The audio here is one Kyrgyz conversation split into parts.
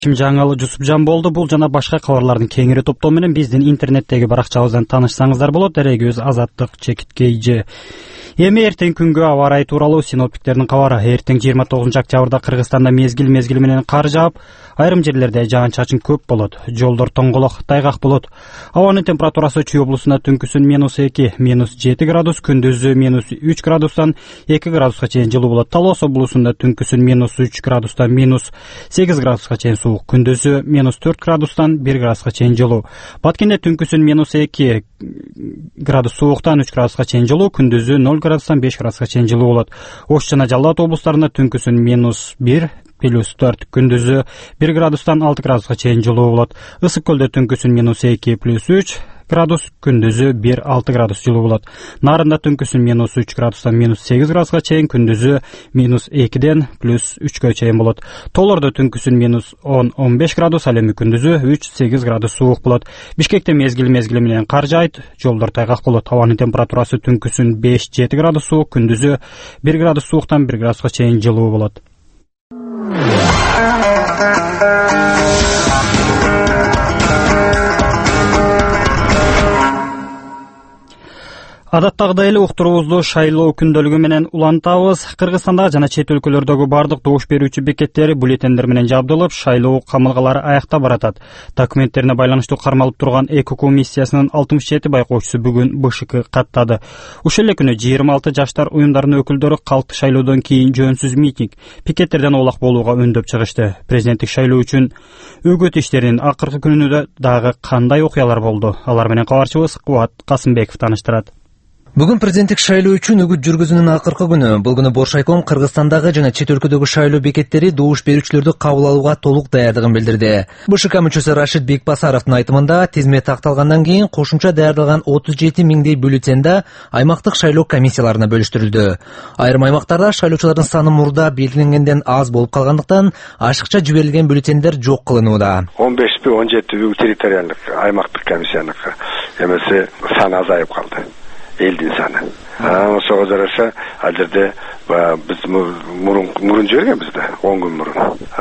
Жаңалы Жусупжан болду. Бул жана башка кабарлардын кеңири топтоо менен биздин интернеттеги баракчабыздан таанышсаңыздар болот. Дарегибиз Азаттык Чекиткейжи. Эми эртең күнгө аба ырайы тууралуу синоптиктердин кабары. Эртең 29 октябрда Кыргызстанда мезгил менен кар жаап, айрым жерлерде жаан-чачын көп болот. Жолдор тоңголок, тайгак болот. Абанын температурасы Чүй облусунда түнкүсүн -2, -7 градус, күндүзү -3 градустан 2 градуска чейин жылуу болот. Талоос облусунда түнкүсүн -3 градустан -8 градуска чейин суук, күндүзү -4 градустан 1 градуска чейин жылуу. Баткенде түнкүсүн -2 градус сууктан 3 градуска чейин жылуу, күндүзү 0 градустан 5 градуска чейин жылуу болот. Ош жана Жалал Абад облустарында түнкүсүн -1 +4, күндүзү 1 градустан 6 градуска чейин жылуу болот. Ысык көлдө түнкүсүн -2 +3 градус, күндүзү 1-6 градус жылуу болот. Нарында түнкүсүн -3 градустан -8 градуска чейин, күндүзү -2ден +3гө чейин болот. Тоолордо түнкүсүн -10-15 градус, ал эми күндүзү 3-8 градус суук болот. Бишкекте мезгил менен кар жаайт, жолдор тайгак болот. Абанын температурасы түнкүсүн 5-7 градус суук, күндүзү 1 градус сууктан 1 градуска чейин жылуу болот. Адаттагыдай эле уктуруубузду шайлоо күндөлүгү менен улантабыз. Кыргызстандагы жана чет өлкөлөрдөгү бардык добуш берүүчү бекеттери бюллетендер менен жабдылып, шайлоо камылгалары аякта баратат. Документтерине байланыштуу кармалып турган ЭКО комиссиясынын 67 байкоочусу бүгүн БШК каттады. Ушул эле күнү 26 жаштар уюмдарынын өкүлдөрү калктык шайлоодон кийин жөнсүз митинг, пикеттерден оолак болууга үндөп чыгышты. Президенттик шайлоо үчүн үгүт иштеринин акыркы күнүндө дагы кандай окуялар болду? Алар менен кабарчыбыз Кубат Касымбеков тааныштырат. Бүгүн президенттик шайлоо үчүн үгүт жүргүзүүнүн акыркы күнү. Бул күнү Боршайком Кыргызстандагы жана чет өлкөдөгү шайлоо бекеттери добуш берүүчүлөрдү кабыл алууга толук даярдыгын билдирди. БШК мүчөсү Рашид Бекбасаровдун айтымында, тизме такталгандан кийин кошумча даярдалган 37 миңдей бюллетенда аймактык шайлоо комиссияларына бөлүштүрүлдү. Айрым аймактарда шайлоочулардын саны мурда белгиленгенден аз болуп калгандыктан ашыкча жиберилген бюллетендер жок кылынууда. 15-17 территориалдык аймактык комиссияныкы эмеси саны азайып калды. Элдин саны. Ошого жараша ал жерде биз мурун жибергенбиз да, 10 күн мурун.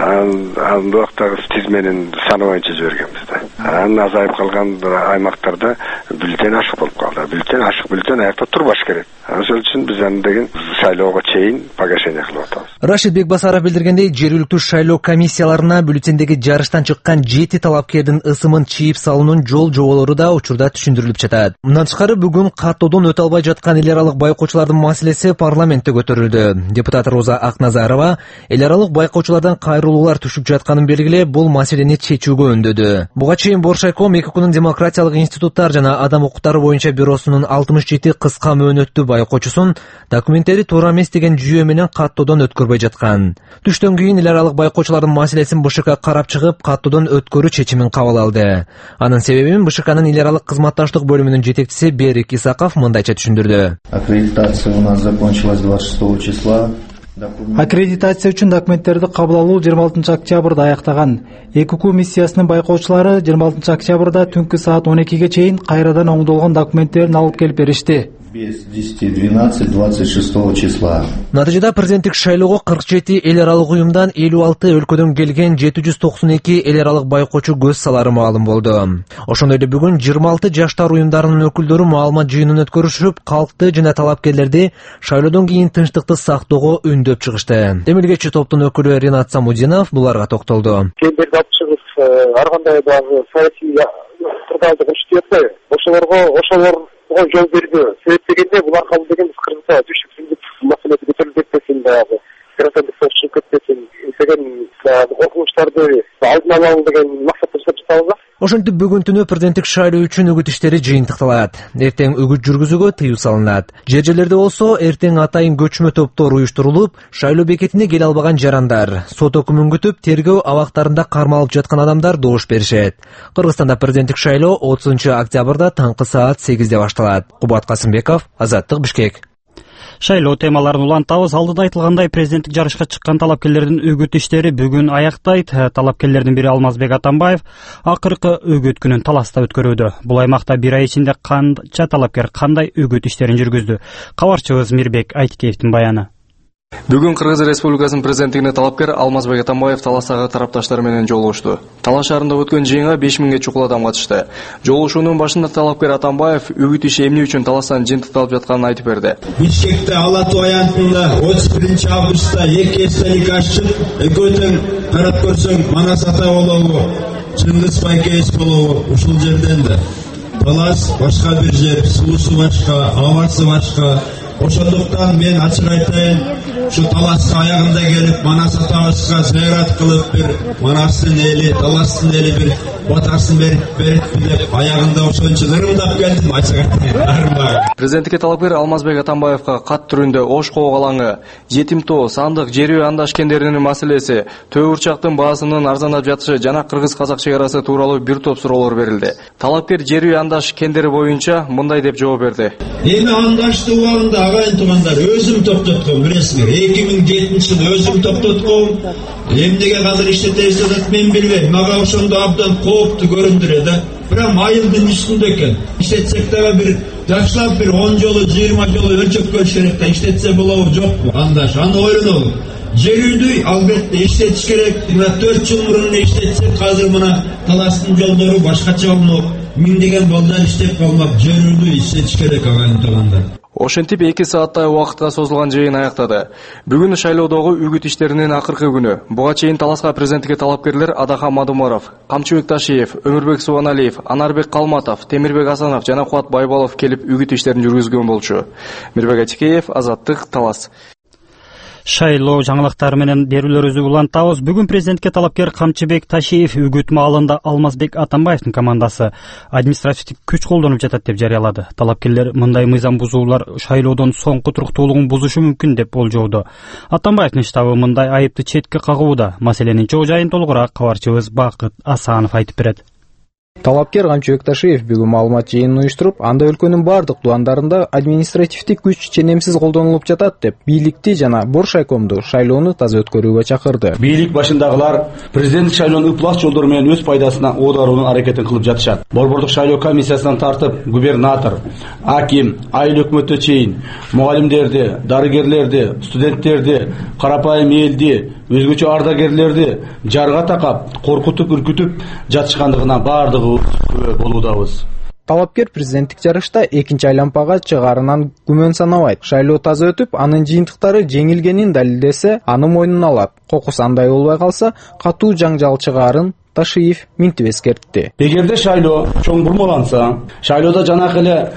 Ал убактагы тизменин саны боюнча жибергенбиз да. Азайып калган аймактарда бюллетен ашык болуп калды. Бюллетен аякта турбаш керек. Ошол үчүн биз аны деген шайлоого чейин погашение кылып атабыз. Рашид Бекбасаров билдиргендей, жергиликтүү шайлоо комиссияларына бюллетендеги жарыштан чыккан 7 талапкердин ысымын чийип салуунун жол жоболору да учурда түшүндүрүлүп жатат. Мындан тышкары бүгүн каттоодон өтө албай жаткан эл аралык байкоочулардын маселеси парламентте көтөрүлдү. Депутат Роза Акназарова эл аралык байкоочулардан кайрылуулар түшүп жатканын белгилеп, бул маселени чечүүгө үндөдү. Буга чейин Боршайком ЭКОнун демократиялык институттар жана адам укуктары боюнча бюросунун 67 кыска мөөнөттүү байкоочусун документтери туура эмес деген жүйө менен каттоодон өткөрбөй жаткан. Түштөн кийин эл аралык байкоочулардын маселесин БШК карап чыгып, каттоодон өткөрүү чечимин кабыл алды. Анын себебин БШКнын эл аралык кызматташтык бөлүмүнүн жетекчиси Берик Исаков мындайча түшүндүрдү. Аккредитация у нас закончилась 26 числа. Аккредитация үчүн документтерди кабыл алуу 26 октябрда аяктаган. ЭКО комиссиясынын байкоочулары 26 октябрда түнкү саат 12ге чейин кайрадан оңдолгон документтерин алып келип беришти. Без 10-12 26 числа. Натыйжада президенттик шайлоого 47 эл аралык уюмдан 56 өлкөдөн келген 792 эл аралык байкоочу көз салары маалым болду. Ошондой эле бүгүн 26 жаштар уюмдарынын өкүлдөрү маалымат жыйынын өткөрүшүп, калкты жана талапкерлерди шайлоодон кийин тынчтыкты сактоого үндөп чыгышты. Демилгечи топтун өкүлү Ринат Самудинов буларга токтолду. Кемберди алып чыгып, ар кандай дагы саясий турдалдык иштеп атпайбы? Ошолор жол берди. Себеп дегенде булар кабыл дегенбиз Кыргызстанда түшүксүздүк маселеси көтөрүлүп кетпесин, дагы гражданскый чыгып кетпесин деген коркунучтарды алдын алалы деген максатта жасап жатабыз. Ошентип бүгүн түнү президенттик шайлоо үчүн үгүт иштери жыйынтыкталат. Эртең үгүт жүргүзүүгө тыюу салынат. Жерлерде болсо эртең атайын көчмө топтор уюштурулуп, шайлоо бекетине келе албаган жарандар, сот өкүмүн күтүп, тергөө абактарында кармалып жаткан адамдар добуш беришет. Кыргызстанда президенттик шайлоо 30 октябрда таңкы саат 8де башталат. Кубат Касымбеков, Азаттык, Бишкек. Шайлоо темаларын улантабыз. Алдыда айтылгандай, президенттик жарышка чыккан талапкерлердин үгүт иштери бүгүн аяктайт. Талапкерлердин бири Алмазбек Атамбаев акыркы үгүт күнүн Таласта өткөрүүдө. Бул аймакта бир ай ичинде канча талапкер кандай үгүт иштерин жүргүздү? Кабарчыбыз Мирбек Айтикеевдин баяны. Бүгүн Кыргыз Республикасынын президенттигине талапкер Алмазбек Атамбаев Таластагы тарапташтар менен жолугушту. Талас шаарында өткөн жыйынга 5000ге чукул адам катышты. Жолугушуунун башында талапкер Атамбаев үгүт иши эмне үчүн Таластан жыйынтыкталып жатканын айтып берди. Бишкекте Ала Тоо аянтында 31-августта 2 эстелик ашчып, экөөтөн карап көрсөң Манас ата болобу, Чыңгыз Байкеевич болобу ушул жерден да. Талас башка бир жер, суусу башка, абасы башка. Ошондуктан мен ачык айтайын, şu Talas'ın ayağında gelip Manas Atavası'na ziyaret kılıp bir Manas'ın eli, Talas'ın eli bir batarsın berip bilip ayağında oşonçularım da geldim açık aytayın. Президентке талапкер Алмазбек Атамбаевка кат түрүндө Ош Коо калаңы, Жетим Тоо, Сандык, Жер үй андаш кендеринин маселеси, Төбүрчактын баасынын арзандап жатышы жана кыргыз-казак чек-арасы тууралуу бир топ суроолор берилди. Талапкер Жер үй андаш кендери боюнча мындай деп жооп берди. Эми андаштын убагында агайын туугандар өзүм топтотком билесиңер. 2007-жылы өзүм топтотком. Эмнеге азыр иштетебиз деп мен билбейм. Мага ошондо абдан кооптуу көрүндүрөт да. Бирок айылдын үстүндө экен. Иштетсек дагы бир жакшылап бир 10 жолу 20 жолу өлчөп көрүш керек да. Иштетсе болобу жокпу? Андаш, аны ойлонолу. Жер үйдү албетте иштетиш керек. Мына 4 жыл мурун иштетсек, азыр мына Таластын жолдору башкача болмок. Миңдеген балдар иштеп калмак. Жер үйдү иштетиш керек агайын туугандар. Ошентип 2 сааттай убакытка созулган жыйын аяктады. Бүгүн шайлоодогу үгүт иштеринин акыркы күнү. Буга чейин Таласка президенттикке талапкерлер Адахан Мадумаров, Камчыбек Ташиев, Өмүрбек Субаналиев, Анарбек Калматов, Темирбек Асанов жана Куат Байбалов келип үгүт иштерин жүргүзгөн болчу. Мирбек Атикеев, Азаттык, Талас. Шайлоо жаңылыктары менен берүүлөрүбүздү улантабыз. Бүгүн президентке талапкер Камчыбек Ташиев үгүт маалында Алмазбек Атамбаевдин командасы административдик күч колдонуп жатат деп жарыялады. Талапкерлер мындай мыйзам бузуулар шайлоодон соңку туруктуулугун бузушу мүмкүн деп болжоодо. Атамбаевдин штабы мындай айыпты четке кагууда. Маселенин чоо жайын толугураак кабарчыбыз Бакыт Асанов айтып берет. Талапкер Камчыбек Ташиев бүгүн маалымат жыйынын уюштуруп, анда өлкөнүн бардык тууландарында административдик күч ченемсиз колдонулуп жатат деп, бийликти жана Боршайкомду шайлоону таза өткөрүүгө чакырды. Бийлик башындагылар президенттик шайлоонун ыплас жолдору менен өз пайдасына оодаруунун аракетин кылып жатышат. Борбордук шайлоо комиссиясынан тартып, губернатор, аким, айыл өкмөттө чейин мугалимдерди, дарыгерлерди, студенттерди, карапайым элди, өзгөчө ардагерлерди жарга такап, коркутуп, үркүтүп жатышкандыгына бардыгы болуудабыз. Талапкер президенттик жарышта экинчи айлампага чыгаарынан күмөн санабайт. Шайлоо таза өтүп, анын жыйынтыктары жеңилгенин далилдесе, аны мойнуна алат. Кокус андай болбой калса, катуу жаңжал чыгаарын Ташиев минтип эскертти. Эгерде шайлоо чоң бурмаланса, шайлоодо жанакы эле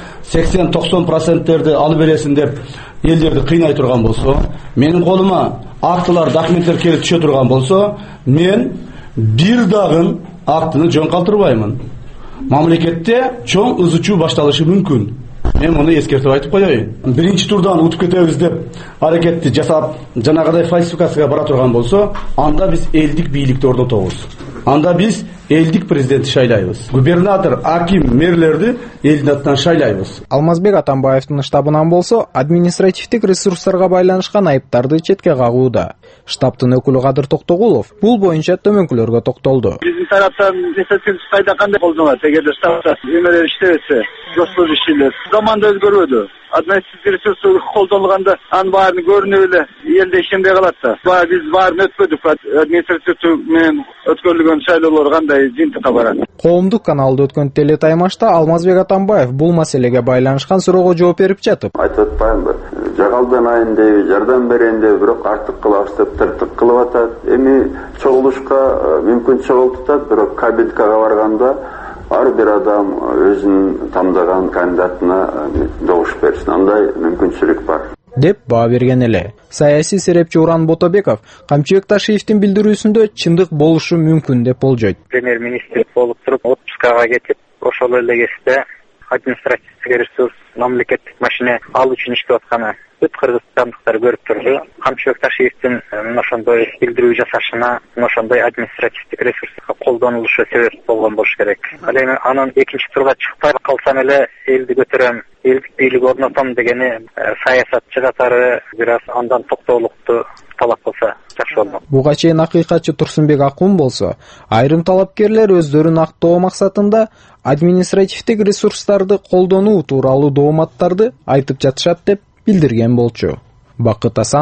80-90%терди алып бересин деп элдерди кыйнай турган болсо, менин колума актылар, документтер келип түшө турган болсо, мен бир дагы актыны жөн калтырбаймын. Мамлекетте чоң ызычуу башталышы мүмкүн. Мен муну эскертип айтып коеюн. Биринчи турдан утуп кетебиз деп аракетти жасап, жанагыдай фальсификацияга бара турган болсо, анда биз элдик бийликти орнотобуз. Анда биз элдик президентти шайлайбыз. Губернатор, аким, мэрлерди элдин атынан шайлайбыз. Алмазбек Атамбаевдин штабынан болсо, административдик ресурстарга байланышкан айыптарды четке кагууда. Штабтын өкүлү Кадыр Токтогулов бул боюнча төмөнкүлөргө токтолду. Биздин тараптан несепсиз сайда кандай колдонулат? Эгерде штабта эмелер иштебесе, жоспор иштелет. Заманда өзгөрбөдү. Административдик ресурс колдонулганда анын баарын көрүнүп эле элде ишенбей калат да. Биз баарын өтпөдүк. Административдик менен өткөрүлгөн шайлоолор кандай жыйынтыкка барат? Коомдук каналда өткөн телетаймашта Алмазбек Атамбаев бул маселеге байланышкан суроого жооп берип жатып, айтып атпаймынбы? Жагалдан айын деп, жардам берейин деп, бирок артык кылабыз деп тыртык кылып атат. Эми чогулушка мүмкүн чогултат, бирок кабинкага барганда ар бир адам өзүнүн тандаган кандидатына добуш берсин. Андай мүмкүнчүлүк бар деп баа берген эле. Саясий серепчи Уран Ботобеков Камчыбек Ташиевдин билдирүүсүндө чындык болушу мүмкүн деп болжойт. Премьер-министр болуп туруп отпускага кетип, ошол эле кезде административдик ресурс, мамлекеттик машина ал үчүн иштеп атканы бүт кыргызстандыктар көрүп турду. Камчыбек Ташиевдин ошондой билдирүү жасашына, ошондой административдик ресурска колдонулушу себеп болгон болуш керек. Ал эми анын экинчи турга чыкпай калсам эле элди көтөрөм, элдик бийлик орнотом дегени саясатчы катары бир аз андан токтоолукту талап кылса жакшы болмок. Буга чейин акыйкатчы Турсунбек Акун болсо, айрым талапкерлер өздөрүн актоо максатында административдик ресурстарды колдонуу тууралуу дооматтарды айтып жатышат деп билдирген болчу. Бакыт Асанов,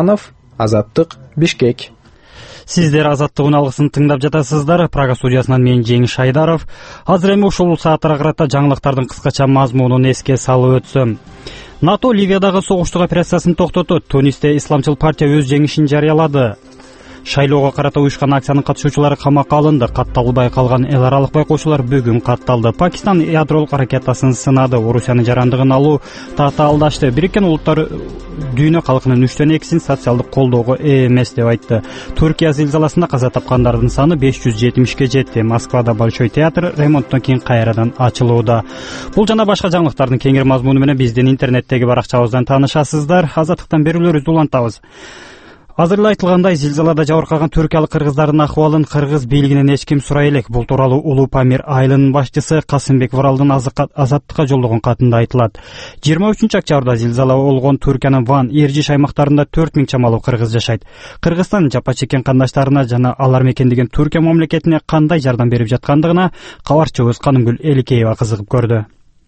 Азаттык, Бишкек. Сиздер Азаттыгын алгысын тыңдап жатасыздар. Прага студиясынан мен Жеңиш Айдаров. Азыр эми ушул сааттарга карата жаңылыктардын кыскача мазмунун эске салып өтсөм. НАТО Ливиядагы согуштук операциясын токтотот. Тунисте Исламчыл партия өз жеңишин жарыялады. Шайлоого карата уюшкан акциянын катышуучулары камакка алынды. Катталбай калган эл аралык байкоочулар бүгүн катталды. Пакистан ядролук ракетасын сынады. Орусиянын жарандыгын алуу таата алдашты. Бириккен Улуттар дүйнө калкынын 2/2 социалдык колдоого ээ эмес деп айтты. Түркия зилзаласында каза тапкандардын саны 570ке жетти. Москвада Большой театр ремонттон кийин кайрадан ачылууда. Бул жана башка жаңылыктардын кеңири мазмуну менен биздин интернеттеги баракчабыздан таанышасыздар. Азаттыктан берүүлөрүбүздү улантабыз. Азыр эле айтылгандай, зилзалада жабыркаган түркиялык кыргыздардын ахыбалын кыргыз бийлигинен эч ким сурай элек. Бул тууралуу Улуу Памир айылынын башчысы Касымбек Варалдын Азаттыкка жолдогон катында айтылат. 23 октябрда зилзала болгон Түркиянын Ван, Эржиш аймактарында 4000 чамалуу кыргыз жашайт. Кыргызстан жапа чеккен кандаштарына жана алар мекендеген Түркия мамлекетине кандай жардам берип жаткандыгына кабарчыбыз Канымгүл Эликеева кызыгып көрдү.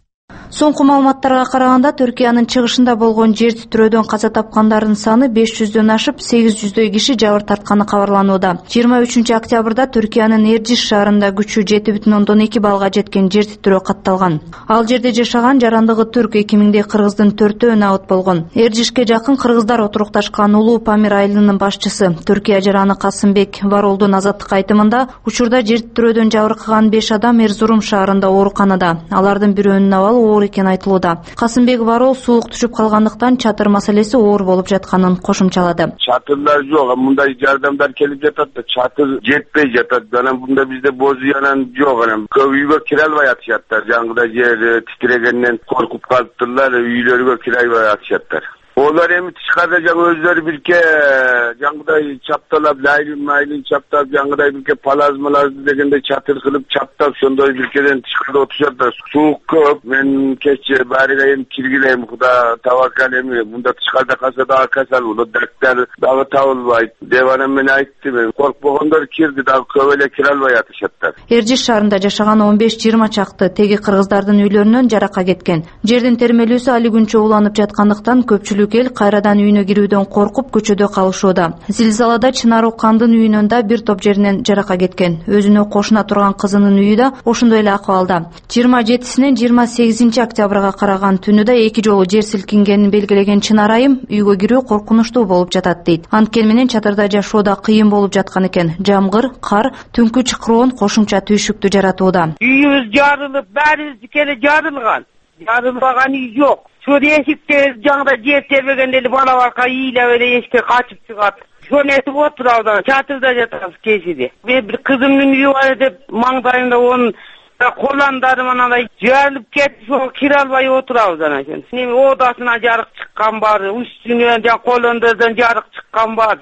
Соңку маалыматтарга караганда, Түркиянын чыгышында болгон жер титирөөдөн каза тапкандардын саны 500дөн ашып, 800дөй киши жабыр тартканы кабарланууда. 23 октябрда Түркиянын Эржиш шаарында күчү 7,2 балга жеткен жер титирөө катталган. Ал жерде жашаган жарандыгы түрк 2000дей кыргыздын 4-өө наут болгон. Эржишке жакын кыргыздар отурукташкан Улуу Памир айылынын башчысы Түркия жараны Касымбек Варолдун Азаттыкка айтымында, учурда жер титирөөдөн жабыркаган 5 адам Эрзурум шаарында ооруканада. Алардын бирөөнүн абалы оор экен айтылууда. Касымбек Варол суулук түшүп калгандыктан чатыр маселеси оор болуп жатканын кошумчалады. Чатырлар жок, мындай жардамдар келип жатат да чатыр жетпей жатат. Анан мында бизде боз уянан жок, анан көп үйгө кире албай атышаттар. Жаңгыда жер титирегенден коркуп калыптырлар, үйлөргө кире албай атышаттар. Олар эми тышкарда жаңы өздөрү бирке жаңгыдай чапталап, лайлын чаптап, жаңгыдай бирке палазмаларды дегенде чатыр кылып чаптап, ошондой биркеден тышкарда отурушат. Суук көп, мен кече баарыга эми киргилейм, Куда табакал эми, мында тышкарда калса дагы касал болот, дактар дагы табылбайт деп анан мен айттым. Коркпогондор кирди, дагы көп эле кире албай атышаттар. Эржиш шаарында жашаган 15-20 чакты теги кыргыздардын үйлөрүнөн жарака кеткен. Жердин термелүүсү али күнчө уланып жаткандыктан көпчүлүк эл кайрадан үйүнө кирүүдөн коркуп көчөдө калышууда. Зилзалада Чынар Оккандын үйүнөн да бир топ жеринен жарака кеткен. Өзүнө кошуна турган кызынын үйү да ошондой эле акыбалда. 27-синен 28 октябрга караган түнү да 2 жолу жер силкингенин белгилеген Чынар айым үйгө кирүү коркунучтуу болуп жатат дейт. Анткени менен чатырда жашоо да кыйын болуп жаткан экен. Жамгыр, кар, түнкү чыкыроон кошумча түйшүктү жаратууда. Үйүбүз жарылып, баарыбыздыкы эле жарылган. Жарылбаган үй жок. Şu eşikte жаңda жер тебегенде эле бала барка ыйлап эле эшикке качып чыгат. Şonu этип отурабыз, чатырда жатабыз кечиде. Мен бир кызымдын үйү бар деп маңдайымда онун колондары менен жарылып кетип, ошо кире албай отурабыз анан. Эми оодасына жарык чыккан бар, үстүнөн жана колондордон жарык чыккан бар.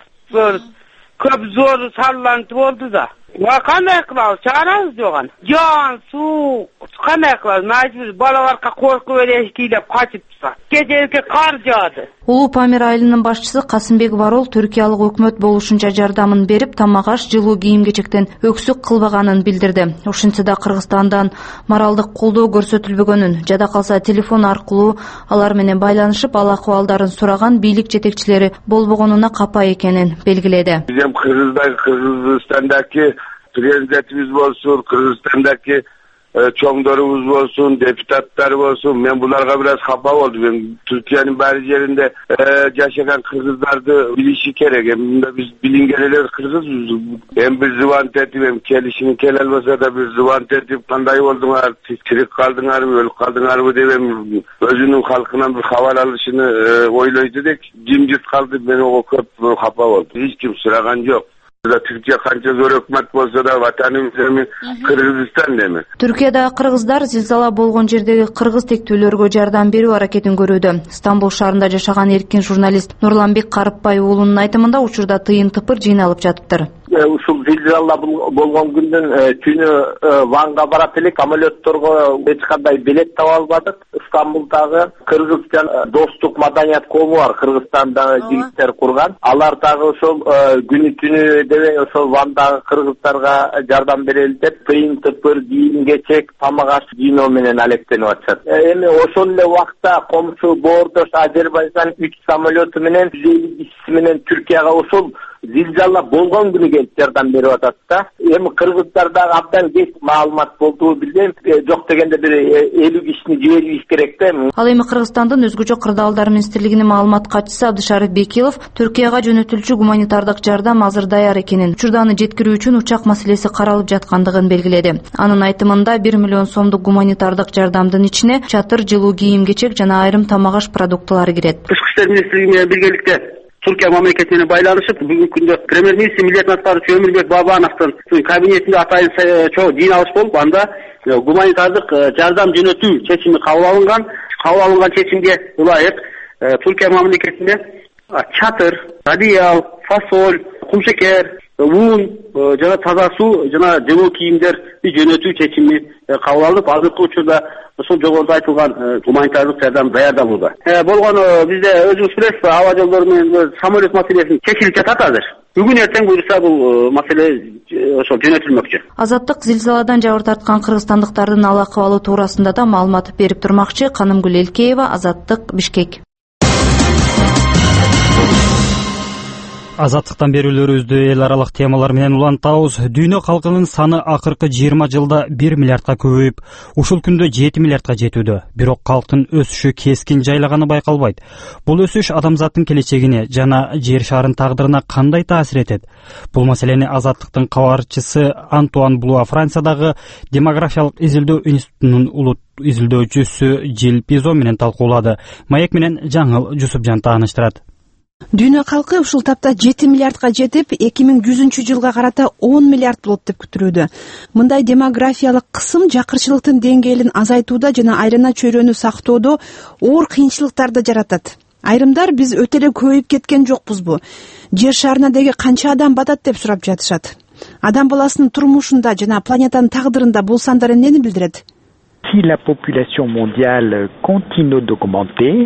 Көп зор саллантып болду да. Кандай кылабыз? Чарабыз жок аны. Жан, суу, кандай кылабыз? Мажбур бала барка коркуп эле эшиктейлеп качып чыкат. Кечеке кар жаады. Улуу Памир айылынын башчысы Касымбек Варол түркиялык өкмөт болушунча жардамын берип, тамак-аш, жылуу кийим-кечектен өксүк кылбаганын билдирди. Ошентсе да Кыргызстандан моралдык колдоо көрсөтүлбөгөнүн, жада калса телефон аркылуу алар менен байланышып, ал акыбалдарын сураган бийлик жетекчилери болбогонуна капа экенин белгиледи. Биздин Кыргызстандаки президентибиз болсун, Кыргызстандаки чоңдорубуз болсун, депутаттар болсун, мен буларга бир аз капа болдум. Мен Түркиянын баары жеринде жашаган кыргыздарды билиши керек. Эми биз билинген эле кыргызбыз. Эми бир звонт этип, эми келишиң келе албаса да бир звонт этип, кандай болдуңар, тирик калдыңарбы, өлүп калдыңарбы деп эми өзүнүн халкынан бир кабар алышыны ойлойт элек. Жимжит калды, мен ого көп капа болдум. Эч ким сураган жок. Türkiye kança zor hükümet bolsa da vatanımız emin Kırgızistan demi. Türkiye'de kırgızlar zilzala болгон жердеги кыргыз тектүүлөргө жардам берүү аракетин көрүүдө. Стамбул шаарында жашаган эркин журналист Нурланбек Карыпбай уулунун айтымында учурда тыйын тыпыр жыйналып жатыптыр. ушул зилзала болгон күндүн түнү Ванга барат элек, самолетторго эч кандай билет таба албадык. Стамбулдагы Кыргызстан достук маданият кому бар, Кыргызстандагы жигиттер курган. Алар дагы ошол күнү түнү дебей ошол Вандагы кыргыздарга жардам берели деп тыйын тыпыр, кийим кечек, тамак аш жыйноо менен алектенип атышат. Эми ошол эле убакта комшу боордош Азербайжан 3 самолету менен 150 кишиси менен Түркияга ошол зилзала болгон күнү келип жардам берип атат да. Эми кыргыздарда абдан кеч маалымат болду билем, жок дегенде бир 50 кишини жибериш керек да. Ал эми Кыргызстандын өзгөчө кырдаалдар министрлигинин маалымат катчысы Абдышарык Бекилов Түркияга жөнөтүлчү гуманитардык жардам азыр даяр экенин, учурда аны жеткирүү үчүн учак маселеси каралып жаткандыгын белгиледи. Анын айтымында 1 миллион сомдук гуманитардык жардамдын ичине чатыр, жылуу кийим-кечек жана айрым тамак аш продуктулары кирет. Тышкы иштер министрлиги менен биргеликте Түркия мамлекети менен байланышып, бүгүнкү күндө премьер-министр милдет аткаруучу Өмүрбек Бабановдун кабинетинде атайын чоң жыйын алыш болуп, анда гуманитардык жардам жөнөтүү чечими кабыл алынган. Кабыл алынган чечимге ылайык Түркия мамлекетинде чатыр, одеял, фасоль, кумшекер, un жана таза суу жана жылуу кийимдерди жөнөтүү чечими кабыл алынып, азыркы учурда ошол жогоруда айтылган гуманитардык жардам даярдалууда. Болгону бизде өзүңүз билесиз, аба жолдору менен самолет маселеси чечилип жатат азыр. Бүгүн эртең буюрса бул маселе ошол жөнөтүлмөкчү. Азаттык зилзаладан жабыр тарткан кыргызстандыктардын ал акыбалы туурасында да маалымат берип турмакчы. Канымгүл Элкеева, Азаттык, Бишкек. Азаттыктан берүүлөрүбүздү эл аралык темалар менен улантабыз. Дүйнө калкынын саны акыркы 20 жылда 1 миллиардка көбөйүп, ушул күндө 7 миллиардка жетүүдө. Бирок калктын өсүшү кескин жайлаганы байкалбайт. Бул өсүш адамзаттын келечегине жана жер шарынын тагдырына кандай таасир этет? Бул маселени Азаттыктын кабарчысы Антуан Блуа Франциядагы демографиялык изилдөө институтунун улут изилдөөчүсү Жил Пизо менен талкуулады. Маек менен Жаңыл Жусупжан тааныштырат. Дүйнө калкы ушул тапта 7 миллиардка жетип, 2100 жылга карата 10 миллиард болот деп күтүлүүдө. Мындай демографиялык кысым жакырчылыктын деңгээлин азайтууда жана айрана чөйрөнү сактоодо оор кыйынчылыктарды жаратат. Айрымдар биз өтө эле көбөйүп кеткен жокпузбу? Жер шарына деги канча адам батат деп сурап жатышат. Адам баласынын турмушунда жана планетанын тагдырында бул сандар эмнени билдирет? Si la population mondiale continue d'augmenter,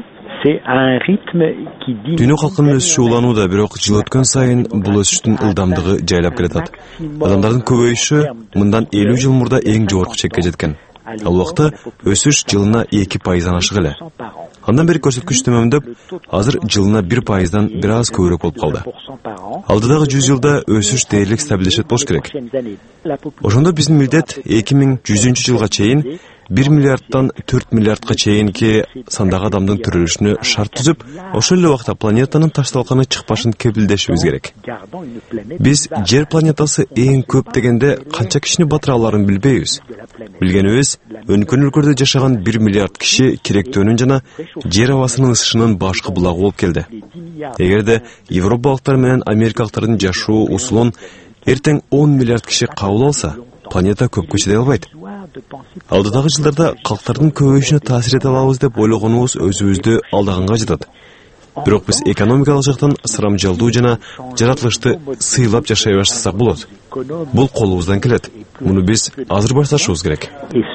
Дүйнө калкынын өсүшү уланууда, бирок жыл өткөн сайын бул өсүштүн ылдамдыгы жайлап келатат. Адамдардын көбөйүшү мындан 50 жыл мурда эң жогорку чекке жеткен. Ал убакта өсүш жылына 2%дан ашык эле. Андан бери көрсөткүч төмөндөп, азыр жылына 1%дан бир аз көбүрөөк болуп калды. Алдыдагы 100 жылда өсүш дээрлик стабилдешет болуш керек. Ошондо биздин милдет 2100 жылга чейин 1 миллиардтан 4 миллиардка чейинки сандагы адамдын төрөлүшүнө шарт түзүп, ошол эле убакта планетанын ташталканы чыкпашын кепилдешибиз керек. Биз жер планетасы эң көп дегенде канча кишини батыра аларын билбейбиз. Билгенибиз, өнкөн өлкөлөрдө жашаган 1 миллиард киши керектөөнүн жана жер абасынын ысышынын башкы булагы болуп келди. Эгерде европалыктар менен америкалыктардын жашоо усулун эртең 10 миллиард киши кабыл алса, планета көпкө чыдай албайт. Алдыдагы жылдарда калктардын көбөйүшүнө таасир эте алабыз деп ойлогонубуз өзүбүздү алдаганга жатат. Бирок биз экономикалык жактан сырамжалдуу жана жаратылышты сыйлап жашай баштасак болот. Бул колубуздан келет. Муну биз азыр башташыбыз керек.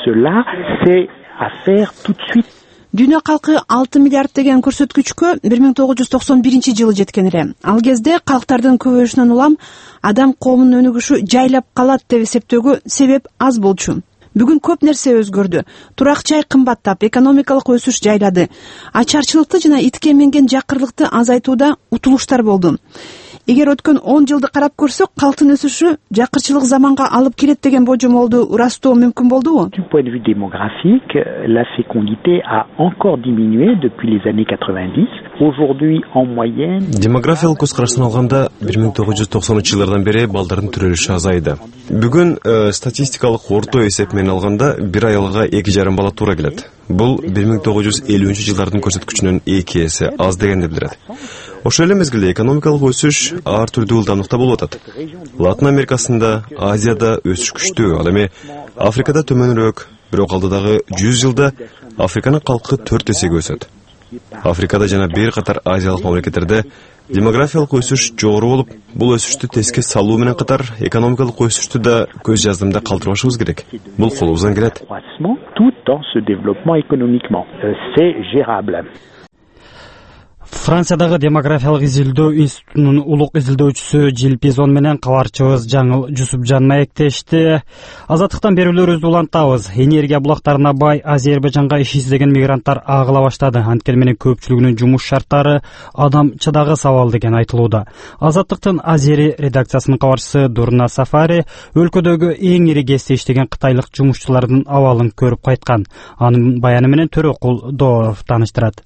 Дүйнө калкы 6 миллиард деген көрсөткүчкө 1991 жылы жеткен эле. Ал кезде калктардын көбөйүшүнөн улам адам коомунун өнүгүшү жайлап калат деп эсептөөгө себеп аз болчу. Бүгүн көп нерсе өзгөрдү. Турак жай кымбаттап, экономикалык өсүш жайлады. Ачарчылыкты жана итке менген жакырлыкты азайтууда утулуштар болду. Эгер өткөн 10 жылды карап көрсөк, калктын өсүшү жакырчылык заманга алып келет деген божомолду ырастоо мүмкүн болдубу? Du point de vue démographique, la fécondité a encore diminué depuis les années 90. Aujourd'hui, en moyenne... Демографиялык көз караштан алганда 1990 жылдардан бери балдардын төрөлүшү азайды. Бүгүн статистикалык орто эсеп менен алганда бир аялга 2,5 бала туура келет. Бул 1950 жылдардын көрсөткүчүнөн 2 эсе аз дегенди билдирет. Ошол эле мезгилде экономикалык өсүш ар түрдүү ылдамдыкта болуп атат. Латын Америкасында, Азияда өсүш күчтүү, ал эми Африкада төмөнүрөөк, бирок алдыдагы 100 жылда Африканын калкы 4 эсеге өсөт. Африкада жана бир катар азиялык мамлекеттерде Демографиялык өсүш жогору болуп, бул өсүштү теске салуу менен катар экономикалык өсүштү да көз жаздымда калтырбашыбыз керек. Бул колубуздан келет. Tout en se développant économiquement. C'est gérable. Франциядагы демографиялык изилдөө институтунун улук изилдөөчүсү Жил Пизон менен кабарчыбыз Жаңыл Жусупжан маектешти. Азаттыктан берүүлөрүбүздү улантабыз. Энергия булактарына бай Азербайжанга иш издеген мигранттар агыла баштады. Анткени менен көпчүлүгүнүн жумуш шарттары адам чыдагы сабал деген айтылууда. Азаттыктын Азери редакциясынын кабарчысы Дурна Сафари өлкөдөгү эң ири кесте иштеген кытайлык жумушчулардын абалын көрүп кайткан. Анын баяны менен Төрөкул Дооров тааныштырат.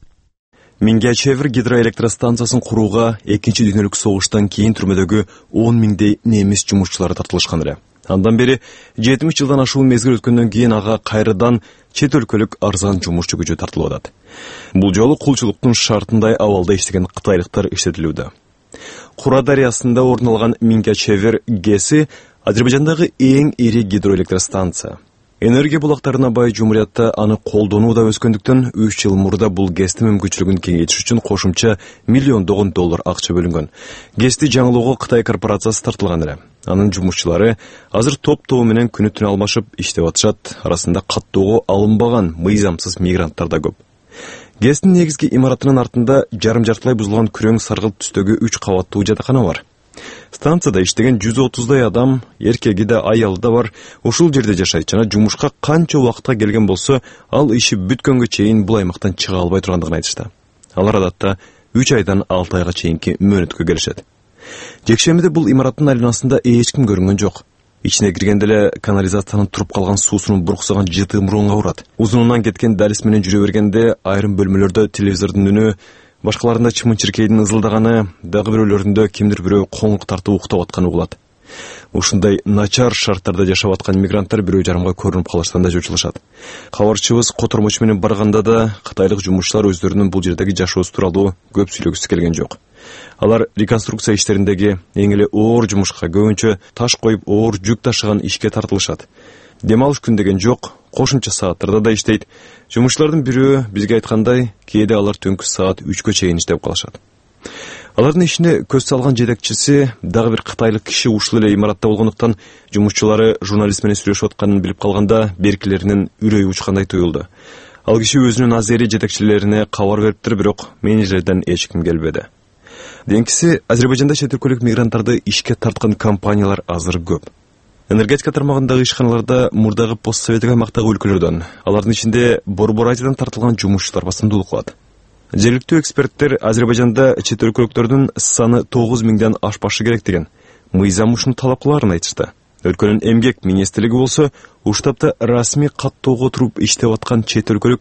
Миңге чевир гидроэлектростанциясын курууга 2-дүйнөлүк согуштан кийин түрмөдөгү 10 миңдей немис жумушчулары тартылышкан эле. Андан бери 70 жылдан ашуун мезгил өткөндөн кийин ага кайрадан чет өлкөлүк арзан жумушчу күчү тартылып атат. Бул жолу кулчулуктун шартындай абалда иштеген кытайлыктар иштетилүүдө. Кура дарыясында орун алган Миңге чевир ГЭСи Азербайжандагы эң ири гидроэлектростанция. Энергия булактарына бай жумуриятта аны колдонуу да өскөндүктөн 3 жыл мурда бул ГЭСти мүмкүнчүлүгүн кеңейтиш үчүн кошумча $миллиондогон доллар акча бөлүнгөн. ГЭСти жаңылоого Кытай корпорациясы тартылган эле. Анын жумушчулары азыр топ-тобу менен күнү-түн алмашып иштеп атышат. Арасында каттоого алынбаган мыйзамсыз мигранттар да көп. ГЭСтин негизги имаратынын артында жарым-жартылай бузулган күрөң саргылт түстөгү 3 кабаттуу жатакана бар. Станцияда иштеген 130дай адам, эркеги да, аялы да бар. Ушул жерде жашайт жана жумушка канча убакытка келген болсо, ал иши бүткөнгө чейин бул аймактан чыга албай тургандыгын айтышты. Алар адатта 3 айдан 6 айга чейинки мөөнөткө келишет. Жекшемиде бул имараттын айланасында эч ким көрүнгөн жок. Ичине киргенде эле канализациянын туруп калган суусунун буруксаган жыты мурунга урат. Узунунан кеткен далис менен жүрө бергенде айрым бөлмөлөрдө телевизордун үнү, башкаларында чымын-чиркейдин ызылдаганы, дагы бирөөлөрүндө кимдир бирөө коңук тартып уктап атканы угулат. Ушундай начар шарттарда жашап аткан мигранттар бирөө жарымга көрүнүп калыштан да чочулушат. Кабарчыбыз котормочу менен барганда да кытайлык жумушчулар өздөрүнүн бул жердеги жашоосу тууралуу көп сүйлөгүсү келген жок. Алар реконструкция иштериндеги эң эле оор жумушка, көбүнчө таш коюп оор жүк ташыган ишке тартылышат. Дем алыш күн деген жок, кошумча сааттарда да иштейт. Жумушчулардын бирөө бизге айткандай, кээде алар түнкү саат 3кө чейин иштеп калышат. Алардын ишине көз салган жетекчиси дагы бир кытайлык киши ушул эле имаратта болгондуктан жумушчулары журналист менен сүйлөшүп атканын билип калганда беркилеринин үрөйү учкандай туюлду. Ал киши өзүнүн азери жетекчилерине кабар бериптир, бирок менеджерден эч ким келбеди. Денкиси Азербайжанда чет өлкөлүк мигранттарды ишке тарткан компаниялар азыр көп. Энергетика тармагындагы ишканаларда мурдагы постсоветтик аймактагы өлкөлөрдөн, алардын ичинде Борбор Азиядан тартылган жумушчулар басымдуулук кылат. Жергиликтүү эксперттер Азербайжанда чет өлкөлүктөрдүн саны 9 миңден ашпашы керек деген мыйзам ушуну талап кыларын айтышты. Өлкөнүн эмгек министрлиги болсо уштапта расмий каттоого туруп иштеп аткан чет өлкөлүк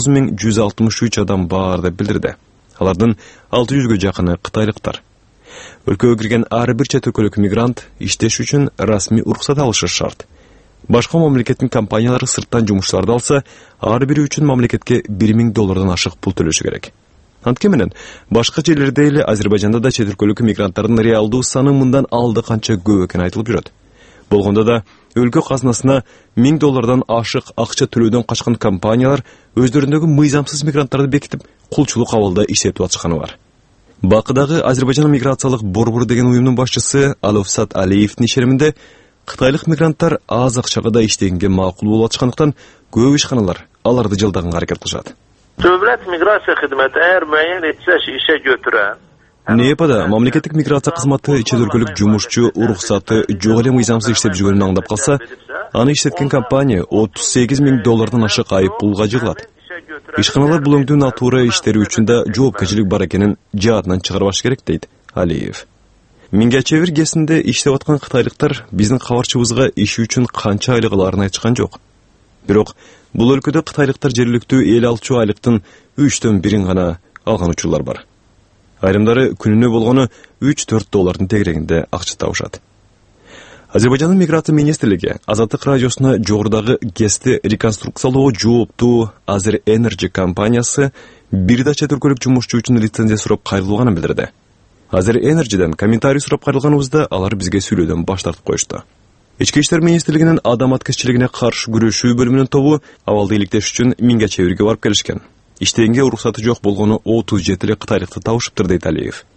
9163 адам бар деп билдирди. Алардын 600гө жакыны кытайлыктар. Өлкөгө кирген ар бир чет өлкөлүк мигрант иштеш үчүн расмий уруксат алышы шарт. Башка мамлекеттин компаниялары сырттан жумушчуларды алса, ар бири үчүн мамлекетке $1000 ашык пул төлөшү керек. Анткени менен башка жерлерде эле Азербайжанда да чет өлкөлүк мигранттардын реалдуу саны мындан алды канча көп экени айтылып жүрөт. Болгондо да өлкө казынасына $1000 ашык акча төлөөдөн качкан компаниялар өздөрүндөгү мыйзамсыз мигранттарды бекитип, кулчулук абалда иштетип атышканы бар. Бакыдагы Азербайжан миграциялык борбор деген уюмдун башчысы Аловсат Алиевдин ишериминде кытайлык мигранттар аз акчага да иштегенге макул болуп атышкандыктан көп ишканалар аларды жылдаганга аракет кылышат. Devlet migrasiya xidməti əgər müəyyən etsə işə götürən Непада мамлекеттик миграция кызматы чет өлкөлүк жумушчу уруксаты жок эле мыйзамсыз иштеп жүргөнүн аңдап калса, аны иштеткен компания $38,000 ашык айып пулга жыгылат. Ишканалар бул өңдүү натура иштери үчүн да жоопкерчилик бар экенин жаатынан чыгарбаш керек, дейт Алиев. Миңге чевир ГЭСинде иштеп аткан кытайлыктар биздин кабарчыбызга иш үчүн канча айлык аларын айтышкан жок. Бирок бул өлкөдө кытайлыктар жергиликтүү эл алчу айлыктын 1/3 гана алган учурлар бар. Айрымдары күнүнө болгону $3-4 тегерегинде акча табышат. Азербайжандын миграция министрлиги Азаттык радиосуна жогорудагы ГЭСти реконструкциялоого жооптуу Азер Energy компаниясы бир да чет өлкөлүк жумушчу үчүн лицензия сурап кайрылганын билдирди. Азер Energy'ден комментарий сурап кайрылганыбызда алар бизге сүйлөөдөн баш тартып коюшту. Ички иштер министрлигинин адам аткезчилигине каршы күрөшүү бөлүмүнүн тобу абалды иликтеш үчүн Миңге чевирге барып келишкен. Иштегенге уруксаты жок болгону 37 эле кытайлыкты табышыптыр, дейт Алиев.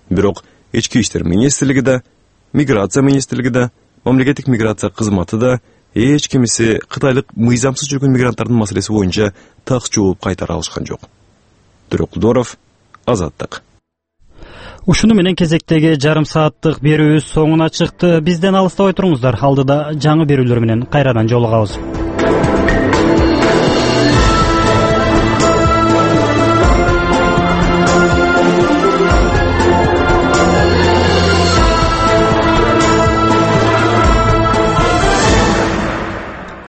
Бирок ички иштер министрлиги да, миграция министрлиги да, мамлекеттик миграция кызматы да эч кимиси кытайлык мыйзамсыз жүргөн мигранттардын маселеси боюнча так жооп кайтара алышкан жок. Төрөкулдоров, Азаттык. Ушуну менен кезектеги жарым сааттык берүүбүз соңуна чыкты. Бизден алыстабай туруңуздар. Алдыда жаңы берүүлөр менен кайрадан жолугабыз.